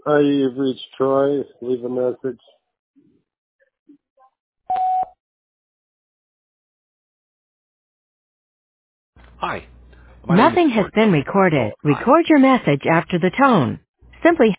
Hi, you've reached Troy. Leave a message. Hi, my name is Nothing has George. been I'm with recorded. Hi. Record your message after the tone. Simply